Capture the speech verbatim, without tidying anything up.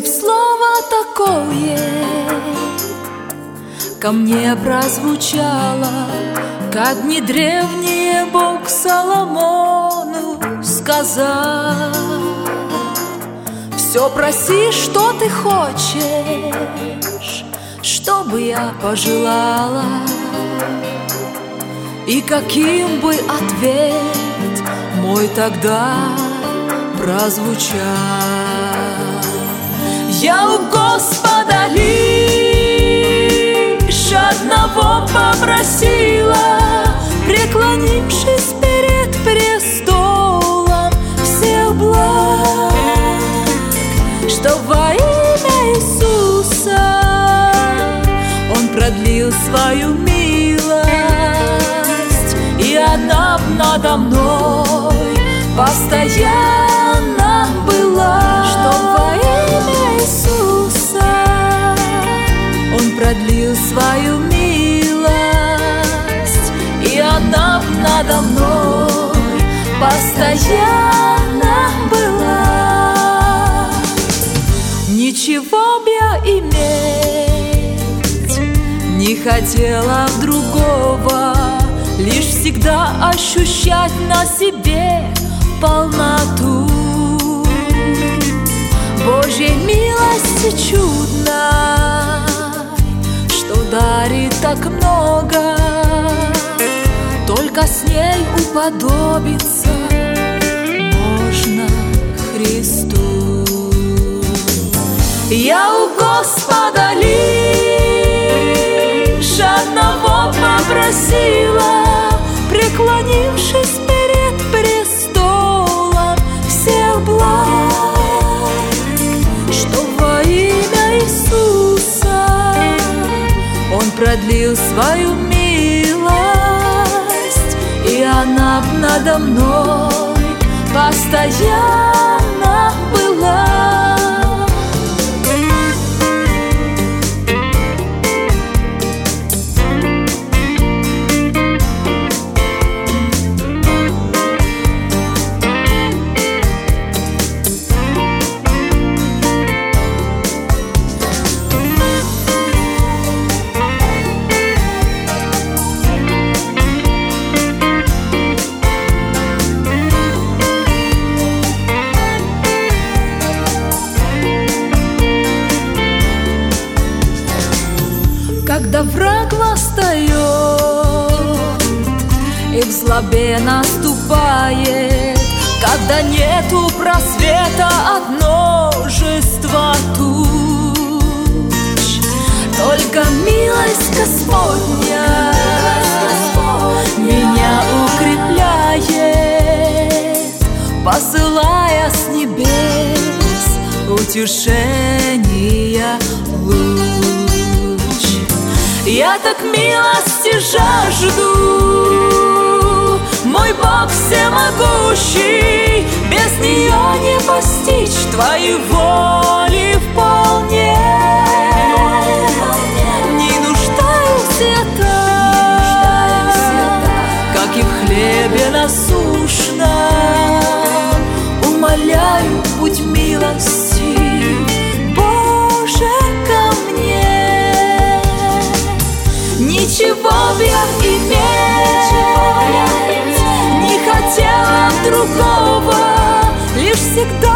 Если б слово такое ко мне прозвучало, как дни древние Бог Соломону сказал: все проси, что ты хочешь, чтобы я пожелала. И каким бы ответ мой тогда прозвучал: я у Господа лишь одного попросила, преклонившись перед престолом всех благ, что во имя Иисуса Он продлил свою милость, и она надо мной постоянно была, что во имя Иисуса Он продлил свою милость, и она надо мной постоянно была. Ничего б я иметь не хотела другого, лишь всегда ощущать на себе полноту Божьей милости чудной, что дарит так много. Только с ней уподобиться можно Христу. Я у Господа лишь одного попросила, преклонившись перед престолом всех благ, что во имя Иисуса Он продлил свою милость, и она надо мной постоянно была. Когда враг восстает и в злобе наступает, когда нету просвета от множества туч, только милость Господня меня укрепляет, посылая с небес утешения луч. Я так милости жажду, мой Бог всемогущий, без нее не постичь Твоей воли вполне. Не нуждаюсь я так, как и в хлебе насущном, умоляю, будь милостив, Боже, ко мне. Ничего б я иметь не хотела другого, лишь всегда